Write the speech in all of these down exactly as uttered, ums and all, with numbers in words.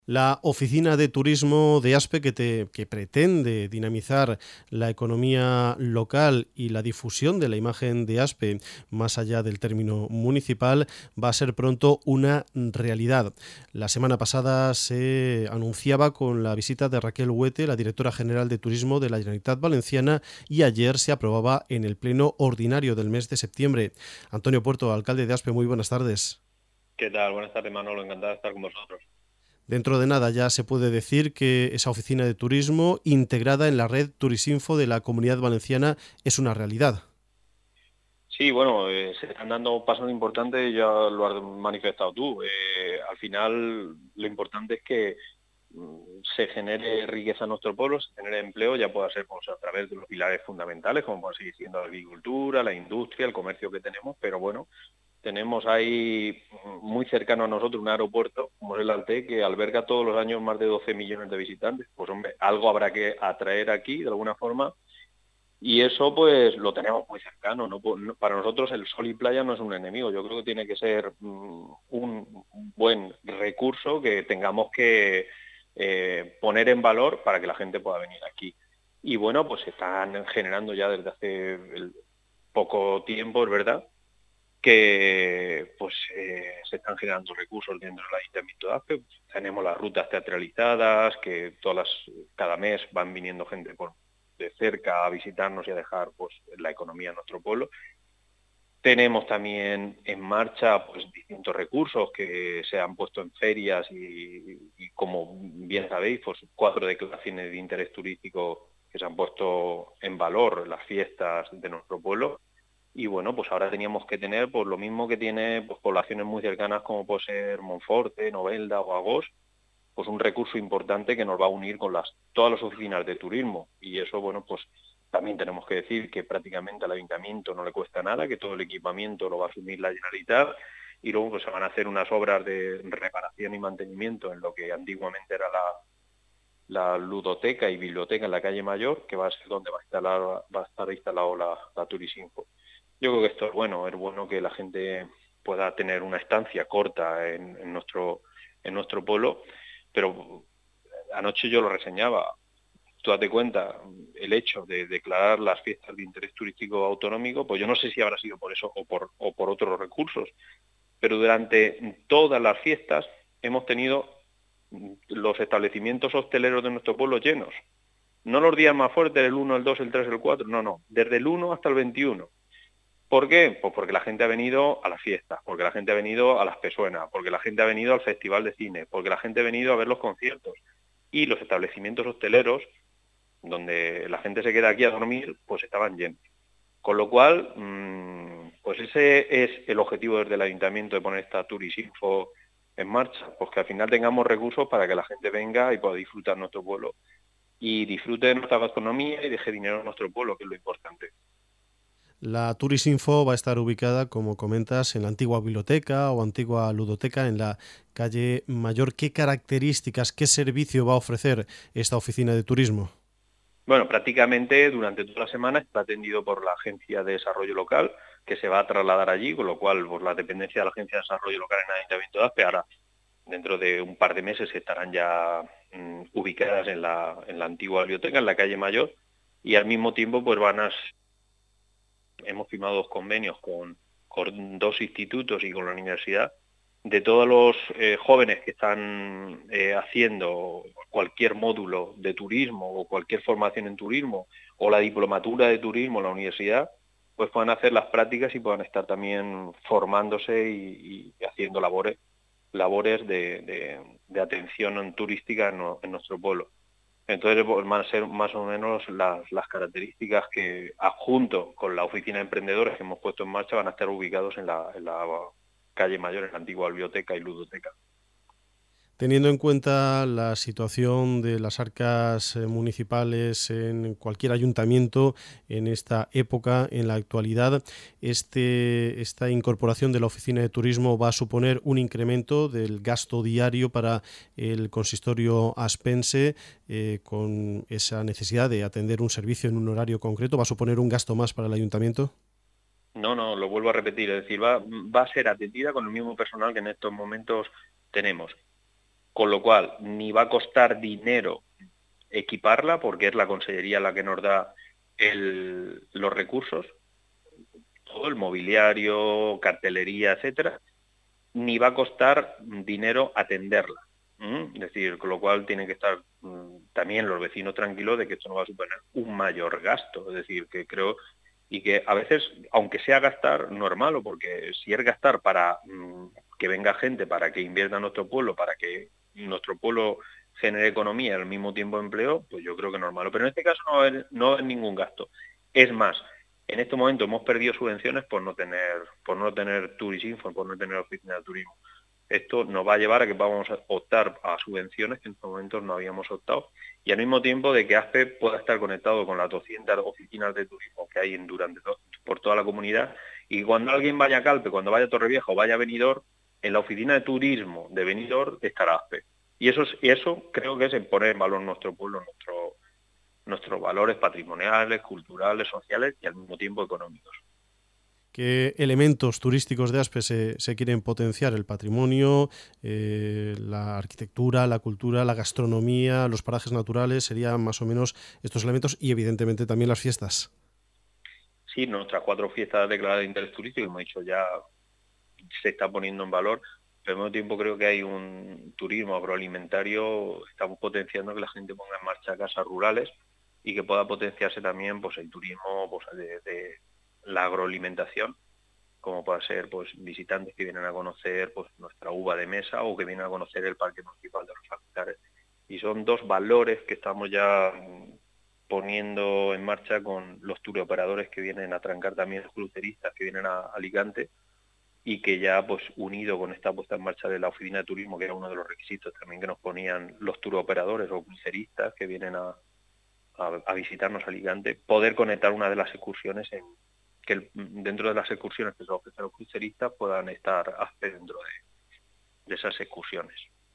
La oficina de turismo de ASPE que, te, que pretende dinamizar la economía local y la difusión de la imagen de ASPE más allá del término municipal va a ser pronto una realidad. La semana pasada se anunciaba con la visita de Raquel Huete, la directora general de Turismo de la Generalitat Valenciana, y ayer se aprobaba en el pleno ordinario del mes de septiembre. Antonio Puerto, alcalde de ASPE, muy buenas tardes. ¿Qué tal? Buenas tardes, Manolo. Encantado de estar con vosotros. Dentro de nada ya se puede decir que esa oficina de turismo integrada en la red Turisinfo de la Comunidad Valenciana es una realidad. Sí, bueno, eh, se están dando pasos importantes, ya lo has manifestado tú. Eh, al final, lo importante es que mm, se genere riqueza en nuestro pueblo, se genere empleo, ya pueda ser pues, a través de los pilares fundamentales, como puede seguir siendo la agricultura, la industria, el comercio que tenemos, pero bueno, tenemos ahí mm, muy cercano a nosotros un aeropuerto, como es el ALTE, que alberga todos los años más de doce millones de visitantes. Pues hombre, algo habrá que atraer aquí, de alguna forma. Y eso pues lo tenemos muy cercano, ¿no? Para nosotros el sol y playa no es un enemigo, yo creo que tiene que ser mm, un buen recurso que tengamos que eh, poner en valor para que la gente pueda venir aquí. Y bueno, pues se están generando ya desde hace el poco tiempo, es verdad, que pues eh, se están generando recursos dentro del Ayuntamiento de Aspe. Tenemos las rutas teatralizadas, que todas las, cada mes van viniendo gente por, de cerca a visitarnos y a dejar pues la economía en nuestro pueblo. Tenemos también en marcha pues distintos recursos que se han puesto en ferias y, y como bien sabéis, pues cuatro declaraciones de interés turístico que se han puesto en valor en las fiestas de nuestro pueblo. Y bueno, pues ahora teníamos que tener pues lo mismo que tiene pues, poblaciones muy cercanas como puede ser Monforte, Novelda o Agós, pues un recurso importante que nos va a unir con las todas las oficinas de turismo. Y eso, bueno, pues también tenemos que decir que prácticamente al ayuntamiento no le cuesta nada, que todo el equipamiento lo va a asumir la Generalitat, y luego pues se van a hacer unas obras de reparación y mantenimiento en lo que antiguamente era la, la ludoteca y biblioteca en la calle Mayor, que va a ser donde va a, instalar, va a estar instalado la, la Turisinfo. Yo creo que esto es bueno, es bueno que la gente pueda tener una estancia corta en, en nuestro en nuestro pueblo, pero anoche yo lo reseñaba. Tú date cuenta, el hecho de declarar las fiestas de interés turístico autonómico, pues yo no sé si habrá sido por eso o por, o por otros recursos, pero durante todas las fiestas hemos tenido los establecimientos hosteleros de nuestro pueblo llenos. No los días más fuertes, el uno, el dos, el tres, el cuatro, no, no, desde el uno hasta el veintiuno. ¿Por qué? Pues porque la gente ha venido a las fiestas, porque la gente ha venido a las pesuenas, porque la gente ha venido al festival de cine, porque la gente ha venido a ver los conciertos. Y los establecimientos hosteleros, donde la gente se queda aquí a dormir, pues estaban llenos. Con lo cual, mmm, pues ese es el objetivo desde el ayuntamiento de poner esta Turisinfo en marcha, pues que al final tengamos recursos para que la gente venga y pueda disfrutar nuestro pueblo y disfrute de nuestra gastronomía y deje dinero en nuestro pueblo, que es lo importante. La Turisinfo va a estar ubicada, como comentas, en la antigua biblioteca o antigua ludoteca en la calle Mayor. ¿Qué características, qué servicio va a ofrecer esta oficina de turismo? Bueno, prácticamente durante toda la semana está atendido por la Agencia de Desarrollo Local, que se va a trasladar allí, con lo cual por la dependencia de la Agencia de Desarrollo Local en el Ayuntamiento de Aspe, ahora dentro de un par de meses estarán ya mm, ubicadas en la, en la antigua biblioteca, en la calle Mayor, y al mismo tiempo pues van a... Hemos firmado dos convenios con, con dos institutos y con la universidad de todos los eh, jóvenes que están eh, haciendo cualquier módulo de turismo o cualquier formación en turismo o la diplomatura de turismo en la universidad, pues puedan hacer las prácticas y puedan estar también formándose y, y haciendo labores labores de, de, de atención turística en, no, en nuestro pueblo. Entonces pues, van a ser más o menos las, las características que, junto con la oficina de emprendedores que hemos puesto en marcha, van a estar ubicados en la, en la calle Mayor, en la antigua biblioteca y ludoteca. Teniendo en cuenta la situación de las arcas eh, municipales en cualquier ayuntamiento en esta época, en la actualidad, este, esta incorporación de la oficina de turismo va a suponer un incremento del gasto diario para el consistorio aspense, eh, con esa necesidad de atender un servicio en un horario concreto. ¿Va a suponer un gasto más para el ayuntamiento? No, no, lo vuelvo a repetir, es decir, va, va a ser atendida con el mismo personal que en estos momentos tenemos. con lo cual ni va a costar dinero equiparla, porque es la Consellería la que nos da el, los recursos, todo el mobiliario, cartelería, etcétera, ni va a costar dinero atenderla. ¿Mm? Es decir, con lo cual tienen que estar mmm, también los vecinos tranquilos de que esto no va a suponer un mayor gasto. Es decir, que creo, y que a veces, aunque sea gastar, no es malo, porque si es gastar para mmm, que venga gente, para que invierta en nuestro pueblo, para que nuestro pueblo genere economía y al mismo tiempo empleo, pues yo creo que no es malo. Pero en este caso no va a haber, no va a haber ningún gasto. Es más, en este momento hemos perdido subvenciones por no tener, por no tener Turisinfo, por no tener oficina de turismo. Esto nos va a llevar a que vamos a optar a subvenciones que en estos momentos no habíamos optado, y al mismo tiempo de que ASPE pueda estar conectado con las doscientas oficinas de turismo que hay en, durante to, por toda la comunidad, y cuando alguien vaya a Calpe, cuando vaya a Torrevieja o vaya a Benidorm, en la oficina de turismo de Benidorm estará ASPE. Y eso, es, y eso creo que es poner en valor nuestro pueblo, nuestro, nuestros valores patrimoniales, culturales, sociales y al mismo tiempo económicos. ¿Qué elementos turísticos de Aspe se, se quieren potenciar? El patrimonio, eh, la arquitectura, la cultura, la gastronomía, los parajes naturales, serían más o menos estos elementos, y evidentemente también las fiestas. Sí, nuestras cuatro fiestas declaradas de interés turístico, como he dicho, ya se está poniendo en valor, pero al mismo tiempo creo que hay un turismo agroalimentario, estamos potenciando que la gente ponga en marcha casas rurales y que pueda potenciarse también pues el turismo pues, de, de la agroalimentación, como puede ser pues visitantes que vienen a conocer pues nuestra uva de mesa o que vienen a conocer el Parque Municipal de los Alcázares. Y son dos valores que estamos ya poniendo en marcha con los turoperadores que vienen a trancar, también los cruceristas que vienen a Alicante, y que ya pues unido con esta puesta en marcha de la oficina de turismo, que era uno de los requisitos también que nos ponían los turoperadores o cruceristas que vienen a, a, a visitarnos a Alicante, poder conectar una de las excursiones en que el, dentro de las excursiones que se ofrecen a los cruceristas puedan estar ASPE dentro de, de esas excursiones.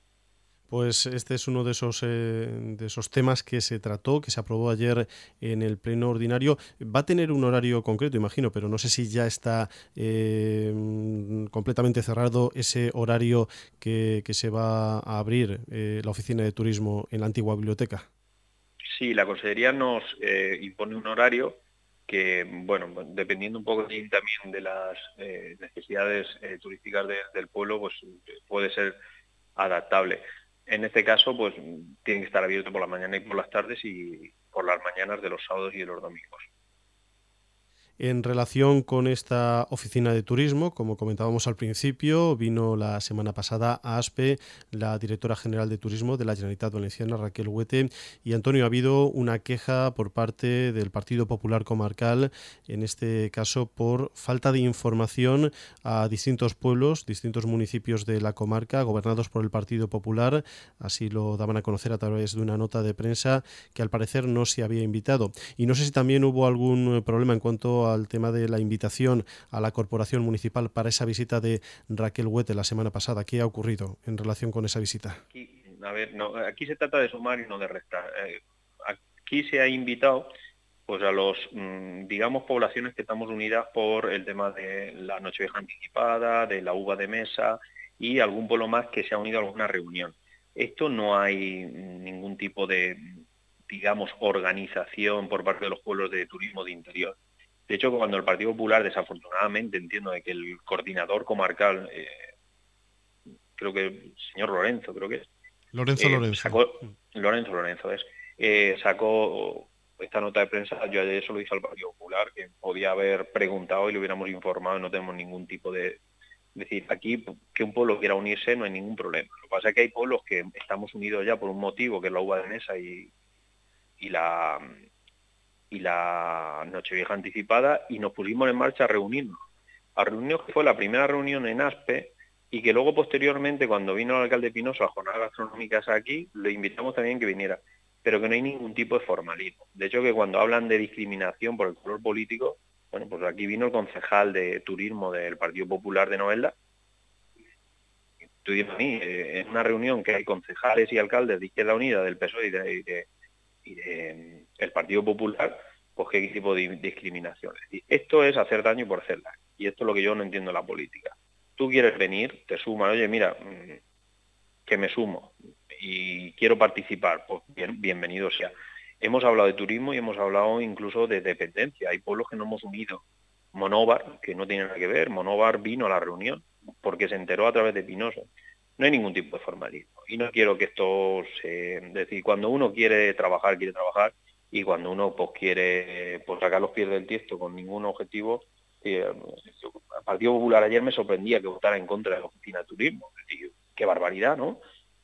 Pues este es uno de esos, eh, de esos temas que se trató, que se aprobó ayer en el pleno ordinario. Va a tener un horario concreto, imagino, pero no sé si ya está eh, completamente cerrado ese horario que, que se va a abrir eh, la oficina de turismo en la antigua biblioteca. Sí, la Consellería nos eh, impone un horario que, bueno, dependiendo un poco también de las eh, necesidades eh, turísticas de, del pueblo, pues puede ser adaptable. En este caso, pues tiene que estar abierto por la mañana y por las tardes y por las mañanas de los sábados y de los domingos. En relación con esta oficina de turismo, como comentábamos al principio, vino la semana pasada a ASPE la directora general de turismo de la Generalitat Valenciana, Raquel Huete. Y Antonio, ha habido una queja por parte del Partido Popular Comarcal, en este caso por falta de información a distintos pueblos, distintos municipios de la comarca, gobernados por el Partido Popular. Así lo daban a conocer a través de una nota de prensa que al parecer no se había invitado. Y no sé si también hubo algún problema en cuanto a al tema de la invitación a la corporación municipal para esa visita de Raquel Huete la semana pasada. ¿Qué ha ocurrido en relación con esa visita? Aquí, a ver, no, aquí se trata de sumar y no de restar. Eh, aquí se ha invitado pues a los, digamos, poblaciones que estamos unidas por el tema de la Nochevieja anticipada, de la uva de mesa y algún pueblo más que se ha unido a alguna reunión. Esto no hay ningún tipo de, digamos, organización por parte de los pueblos de turismo de interior. De hecho, cuando el Partido Popular, desafortunadamente, entiendo de que el coordinador comarcal, eh, creo que el señor Lorenzo, creo que es. Lorenzo eh, Lorenzo. Sacó, Lorenzo Lorenzo es. Eh, sacó esta nota de prensa, yo ayer eso lo dije al Partido Popular, que podía haber preguntado y lo hubiéramos informado, no tenemos ningún tipo de... Es decir, aquí que un pueblo quiera unirse no hay ningún problema. Lo que pasa es que hay pueblos que estamos unidos ya por un motivo, que es la uva de mesa y, y la... y la Nochevieja anticipada, y nos pusimos en marcha a reunirnos. A reunirnos, que fue la primera reunión en ASPE, y que luego posteriormente, cuando vino el alcalde Pinoso a jornadas gastronómicas aquí, le invitamos también que viniera, pero que no hay ningún tipo de formalismo. De hecho, que cuando hablan de discriminación por el color político, bueno, pues aquí vino el concejal de turismo del Partido Popular de Novelda. Tú dices a mí, eh, en una reunión que hay concejales y alcaldes de Izquierda Unida, del P S O E y de, y de y de, el Partido Popular, pues qué tipo de discriminación. Esto es hacer daño por hacer daño, y esto es lo que yo no entiendo en la política. Tú quieres venir, te suman, oye, mira, que me sumo y quiero participar, pues bien, bienvenido sea. Hemos hablado de turismo y hemos hablado incluso de dependencia. Hay pueblos que no hemos unido. Monóvar, que no tiene nada que ver, Monóvar vino a la reunión porque se enteró a través de Pinoso. No hay ningún tipo de formalismo. Y no quiero que esto se... Es decir, cuando uno quiere trabajar, quiere trabajar, y cuando uno pues quiere pues, sacar los pies del tiesto con ningún objetivo, eh, el Partido Popular ayer me sorprendía que votara en contra de la oficina de turismo. Es decir, qué barbaridad, ¿no?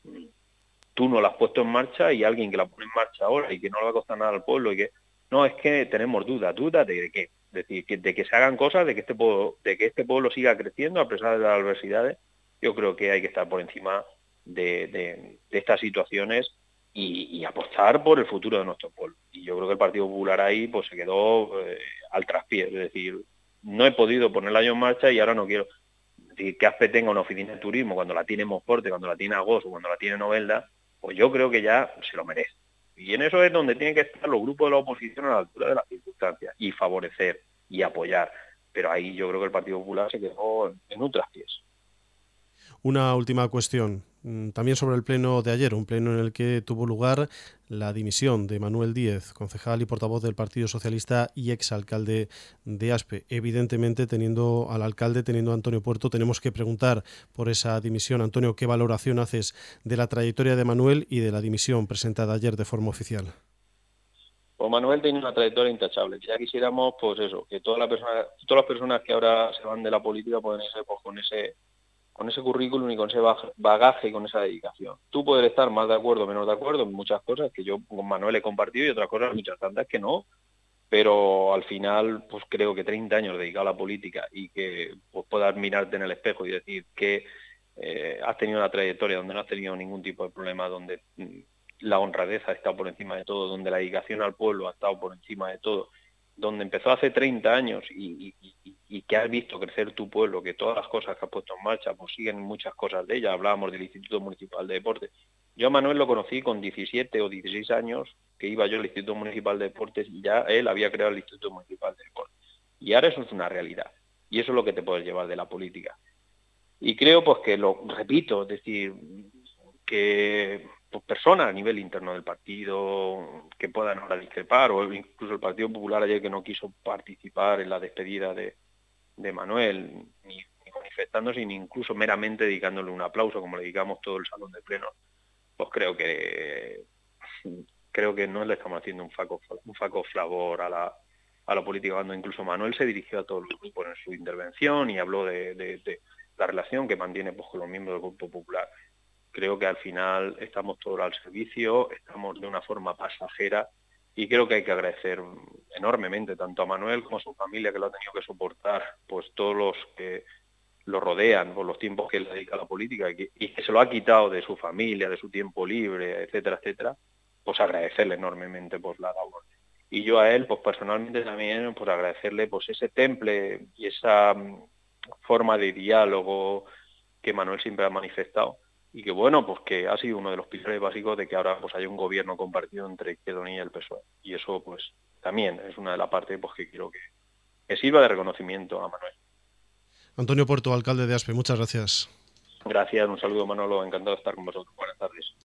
Tú no la has puesto en marcha y alguien que la pone en marcha ahora y que no le va a costar nada al pueblo y que... No, es que tenemos dudas, dudas de qué. Es decir, que, de que se hagan cosas, de que este pueblo, de que este pueblo siga creciendo a pesar de las adversidades. Yo creo que hay que estar por encima de, de, de estas situaciones y, y apostar por el futuro de nuestro pueblo. Y yo creo que el Partido Popular ahí pues se quedó eh, al traspié. Es decir, no he podido poner el año en marcha y ahora no quiero... Es decir, que Aspe tenga una oficina de turismo cuando la tiene Monforte, cuando la tiene Agos o cuando la tiene Novelda, pues yo creo que ya se lo merece. Y en eso es donde tienen que estar los grupos de la oposición a la altura de las circunstancias y favorecer y apoyar. Pero ahí yo creo que el Partido Popular se quedó en un traspiés. Una última cuestión, también sobre el pleno de ayer, un pleno en el que tuvo lugar la dimisión de Manuel Díez, concejal y portavoz del Partido Socialista y exalcalde de Aspe. Evidentemente, teniendo al alcalde, teniendo a Antonio Puerto, tenemos que preguntar por esa dimisión. Antonio, ¿qué valoración haces de la trayectoria de Manuel y de la dimisión presentada ayer de forma oficial? Pues Manuel tiene una trayectoria intachable. Ya quisiéramos, pues eso, que todas las personas, todas las personas que ahora se van de la política pueden irse pues, con ese con ese currículum y con ese bagaje y con esa dedicación. Tú puedes estar más de acuerdo o menos de acuerdo en muchas cosas que yo con Manuel he compartido y otras cosas muchas tantas que no, pero al final pues creo que treinta años dedicado a la política y que pues, puedas mirarte en el espejo y decir que eh, has tenido una trayectoria donde no has tenido ningún tipo de problema, donde mm, la honradez ha estado por encima de todo, donde la dedicación al pueblo ha estado por encima de todo, donde empezó hace treinta años y, y, y, y que has visto crecer tu pueblo, que todas las cosas que has puesto en marcha, pues siguen muchas cosas de ella. Hablábamos del Instituto Municipal de Deportes. Yo a Manuel lo conocí con diecisiete o dieciséis años, que iba yo al Instituto Municipal de Deportes y ya él había creado el Instituto Municipal de Deportes. Y ahora eso es una realidad. Y eso es lo que te puedes llevar de la política. Y creo, pues que lo repito, es decir, que pues, personas a nivel interno del partido que puedan ahora discrepar, o incluso el Partido Popular ayer que no quiso participar en la despedida de, de Manuel, ni, ni manifestándose, ni incluso meramente dedicándole un aplauso, como le dedicamos todo el salón de pleno, pues creo que creo que no le estamos haciendo un faco, un faco favor a la, a la política, cuando incluso Manuel se dirigió a todos los grupos en su intervención y habló de, de, de la relación que mantiene pues, con los miembros del Grupo Popular. Creo que al final estamos todos al servicio, estamos de una forma pasajera y creo que hay que agradecer enormemente tanto a Manuel como a su familia, que lo ha tenido que soportar, pues todos los que lo rodean por los tiempos que él dedica a la política y que, y que se lo ha quitado de su familia, de su tiempo libre, etcétera, etcétera, pues agradecerle enormemente pues la labor. Y yo a él, pues personalmente también, pues agradecerle pues ese temple y esa forma de diálogo que Manuel siempre ha manifestado. Y que bueno, pues que ha sido uno de los pilares básicos de que ahora pues haya un gobierno compartido entre Izquierda Unida y el P S O E. Y eso pues también es una de las partes pues que quiero que, que sirva de reconocimiento a Manuel. Antonio Puerto, alcalde de Aspe, muchas gracias. Gracias, un saludo Manolo, encantado de estar con vosotros. Buenas tardes.